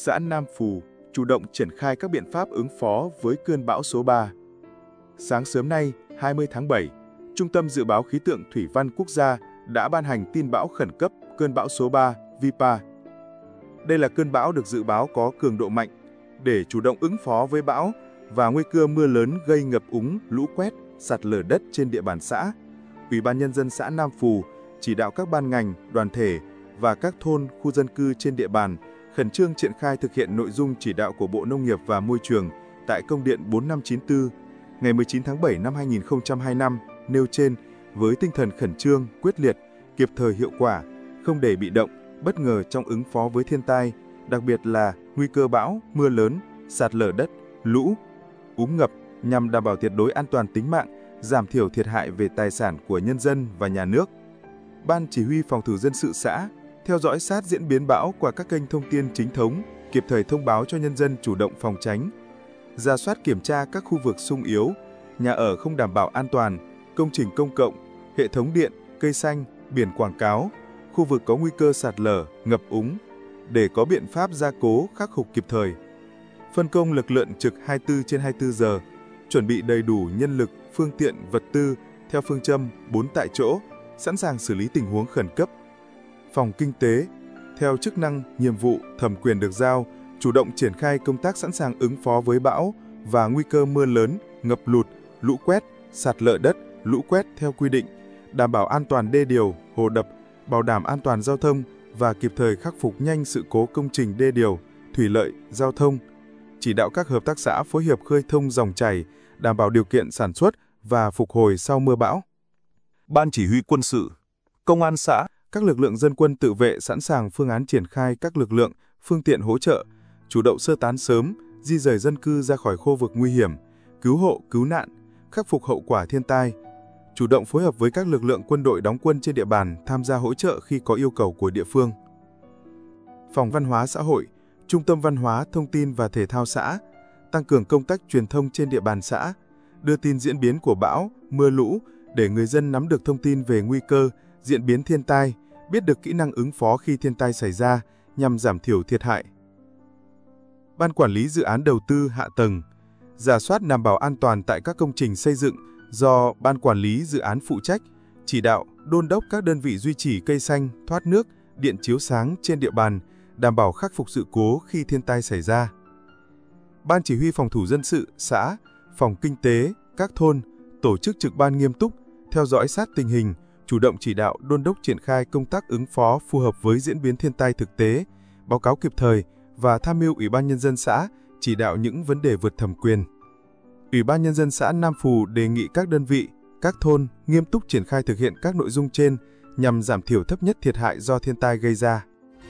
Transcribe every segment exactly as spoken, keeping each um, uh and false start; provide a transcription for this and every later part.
xã Nam Phù chủ động triển khai các biện pháp ứng phó với cơn bão số ba. Sáng sớm nay, hai mươi tháng bảy, Trung tâm Dự báo Khí tượng Thủy văn Quốc gia đã ban hành tin bão khẩn cấp cơn bão số ba Vi Pa. Đây là cơn bão được dự báo có cường độ mạnh. Để chủ động ứng phó với bão và nguy cơ mưa lớn gây ngập úng, lũ quét, sạt lở đất trên địa bàn xã, Ủy ban Nhân dân xã Nam Phù chỉ đạo các ban ngành, đoàn thể và các thôn, khu dân cư trên địa bàn khẩn trương triển khai thực hiện nội dung chỉ đạo của Bộ Nông nghiệp và Môi trường tại công điện bốn năm chín tư ngày mười chín tháng bảy năm hai nghìn không trăm hai mươi lăm nêu trên với tinh thần khẩn trương, quyết liệt, kịp thời hiệu quả, không để bị động, bất ngờ trong ứng phó với thiên tai, đặc biệt là nguy cơ bão, mưa lớn, sạt lở đất, lũ, úng ngập nhằm đảm bảo tuyệt đối an toàn tính mạng, giảm thiểu thiệt hại về tài sản của nhân dân và nhà nước. Ban Chỉ huy Phòng thủ dân sự xã theo dõi sát diễn biến bão qua các kênh thông tin chính thống, kịp thời thông báo cho nhân dân chủ động phòng tránh. Rà soát kiểm tra các khu vực xung yếu, nhà ở không đảm bảo an toàn, công trình công cộng, hệ thống điện, cây xanh, biển quảng cáo, khu vực có nguy cơ sạt lở, ngập úng, để có biện pháp gia cố khắc phục kịp thời. Phân công lực lượng trực hai mươi tư trên hai mươi tư giờ, chuẩn bị đầy đủ nhân lực, phương tiện, vật tư theo phương châm bốn tại chỗ, sẵn sàng xử lý tình huống khẩn cấp. Phòng Kinh tế, theo chức năng, nhiệm vụ, thẩm quyền được giao, chủ động triển khai công tác sẵn sàng ứng phó với bão và nguy cơ mưa lớn, ngập lụt, lũ quét, sạt lở đất, lũ quét theo quy định, đảm bảo an toàn đê điều, hồ đập, bảo đảm an toàn giao thông và kịp thời khắc phục nhanh sự cố công trình đê điều, thủy lợi, giao thông. Chỉ đạo các hợp tác xã phối hợp khơi thông dòng chảy, đảm bảo điều kiện sản xuất và phục hồi sau mưa bão. Ban Chỉ huy Quân sự, Công an xã, các lực lượng dân quân tự vệ sẵn sàng phương án triển khai các lực lượng, phương tiện hỗ trợ, chủ động sơ tán sớm, di rời dân cư ra khỏi khu vực nguy hiểm, cứu hộ, cứu nạn, khắc phục hậu quả thiên tai, chủ động phối hợp với các lực lượng quân đội đóng quân trên địa bàn tham gia hỗ trợ khi có yêu cầu của địa phương. Phòng Văn hóa xã hội, Trung tâm Văn hóa, Thông tin và Thể thao xã, tăng cường công tác truyền thông trên địa bàn xã, đưa tin diễn biến của bão, mưa lũ để người dân nắm được thông tin về nguy cơ, diễn biến thiên tai, biết được kỹ năng ứng phó khi thiên tai xảy ra nhằm giảm thiểu thiệt hại. Ban Quản lý Dự án Đầu tư Hạ tầng, rà soát đảm bảo an toàn tại các công trình xây dựng do Ban Quản lý Dự án phụ trách, chỉ đạo, đôn đốc các đơn vị duy trì cây xanh, thoát nước, điện chiếu sáng trên địa bàn, đảm bảo khắc phục sự cố khi thiên tai xảy ra. Ban Chỉ huy Phòng thủ dân sự, xã, Phòng Kinh tế, các thôn, tổ chức trực ban nghiêm túc, theo dõi sát tình hình, chủ động chỉ đạo đôn đốc triển khai công tác ứng phó phù hợp với diễn biến thiên tai thực tế, báo cáo kịp thời và tham mưu Ủy ban Nhân dân xã chỉ đạo những vấn đề vượt thẩm quyền. Ủy ban Nhân dân xã Nam Phù đề nghị các đơn vị, các thôn nghiêm túc triển khai thực hiện các nội dung trên nhằm giảm thiểu thấp nhất thiệt hại do thiên tai gây ra.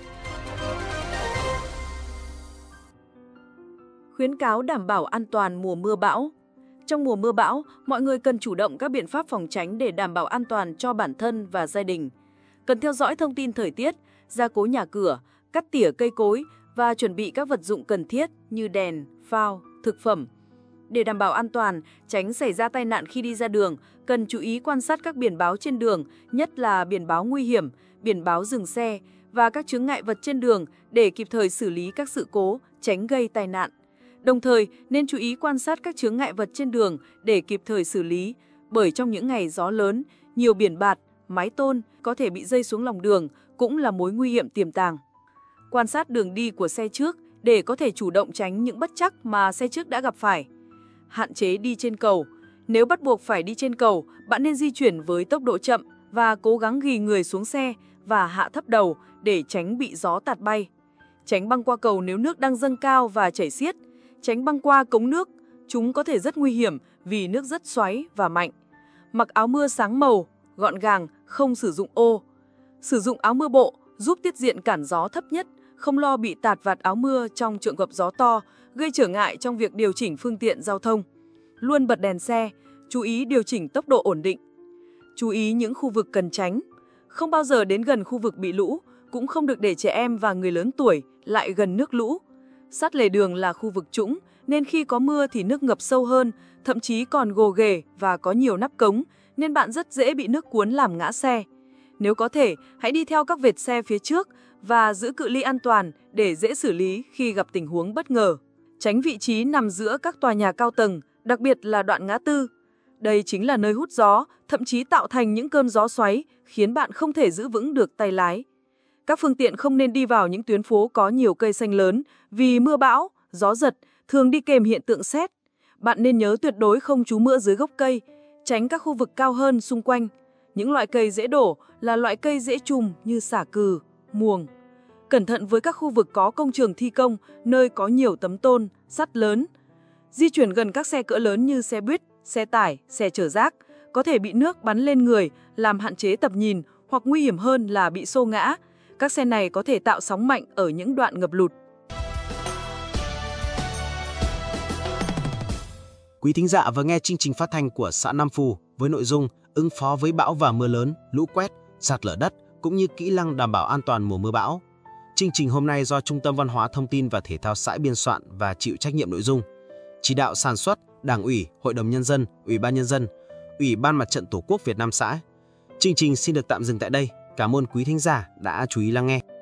Khuyến cáo đảm bảo an toàn mùa mưa bão. Trong mùa mưa bão, mọi người cần chủ động các biện pháp phòng tránh để đảm bảo an toàn cho bản thân và gia đình. Cần theo dõi thông tin thời tiết, gia cố nhà cửa, cắt tỉa cây cối và chuẩn bị các vật dụng cần thiết như đèn, phao, thực phẩm. Để đảm bảo an toàn, tránh xảy ra tai nạn khi đi ra đường, cần chú ý quan sát các biển báo trên đường, nhất là biển báo nguy hiểm, biển báo dừng xe và các chướng ngại vật trên đường để kịp thời xử lý các sự cố, tránh gây tai nạn. Đồng thời, nên chú ý quan sát các chướng ngại vật trên đường để kịp thời xử lý, bởi trong những ngày gió lớn, nhiều biển bạt, mái tôn có thể bị rơi xuống lòng đường, cũng là mối nguy hiểm tiềm tàng. Quan sát đường đi của xe trước để có thể chủ động tránh những bất trắc mà xe trước đã gặp phải. Hạn chế đi trên cầu. Nếu bắt buộc phải đi trên cầu, bạn nên di chuyển với tốc độ chậm và cố gắng ghì người xuống xe và hạ thấp đầu để tránh bị gió tạt bay. Tránh băng qua cầu nếu nước đang dâng cao và chảy xiết. Tránh băng qua cống nước, chúng có thể rất nguy hiểm vì nước rất xoáy và mạnh. Mặc áo mưa sáng màu, gọn gàng, không sử dụng ô. Sử dụng áo mưa bộ giúp tiết diện cản gió thấp nhất, không lo bị tạt vạt áo mưa trong trường hợp gió to, gây trở ngại trong việc điều chỉnh phương tiện giao thông. Luôn bật đèn xe, chú ý điều chỉnh tốc độ ổn định. Chú ý những khu vực cần tránh. Không bao giờ đến gần khu vực bị lũ, cũng không được để trẻ em và người lớn tuổi lại gần nước lũ. Sát lề đường là khu vực trũng, nên khi có mưa thì nước ngập sâu hơn, thậm chí còn gồ ghề và có nhiều nắp cống, nên bạn rất dễ bị nước cuốn làm ngã xe. Nếu có thể, hãy đi theo các vệt xe phía trước và giữ cự ly an toàn để dễ xử lý khi gặp tình huống bất ngờ. Tránh vị trí nằm giữa các tòa nhà cao tầng, đặc biệt là đoạn ngã tư. Đây chính là nơi hút gió, thậm chí tạo thành những cơn gió xoáy, khiến bạn không thể giữ vững được tay lái. Các phương tiện không nên đi vào những tuyến phố có nhiều cây xanh lớn vì mưa bão, gió giật thường đi kèm hiện tượng sét. Bạn nên nhớ tuyệt đối không trú mưa dưới gốc cây, tránh các khu vực cao hơn xung quanh. Những loại cây dễ đổ là loại cây dễ trùm như xả cừ, muồng. Cẩn thận với các khu vực có công trường thi công, nơi có nhiều tấm tôn, sắt lớn. Di chuyển gần các xe cỡ lớn như xe buýt, xe tải, xe chở rác, có thể bị nước bắn lên người, làm hạn chế tầm nhìn hoặc nguy hiểm hơn là bị xô ngã. Các xe này có thể tạo sóng mạnh ở những đoạn ngập lụt. Quý thính giả vừa nghe chương trình phát thanh của xã Nam Phù với nội dung ứng phó với bão và mưa lớn, lũ quét, sạt lở đất cũng như kỹ năng đảm bảo an toàn mùa mưa bão. Chương trình hôm nay do Trung tâm Văn hóa Thông tin và Thể thao xã biên soạn và chịu trách nhiệm nội dung. Chỉ đạo sản xuất, Đảng ủy, Hội đồng Nhân dân, Ủy ban Nhân dân, Ủy ban Mặt trận Tổ quốc Việt Nam xã. Chương trình xin được tạm dừng tại đây. Cảm ơn quý thính giả đã chú ý lắng nghe.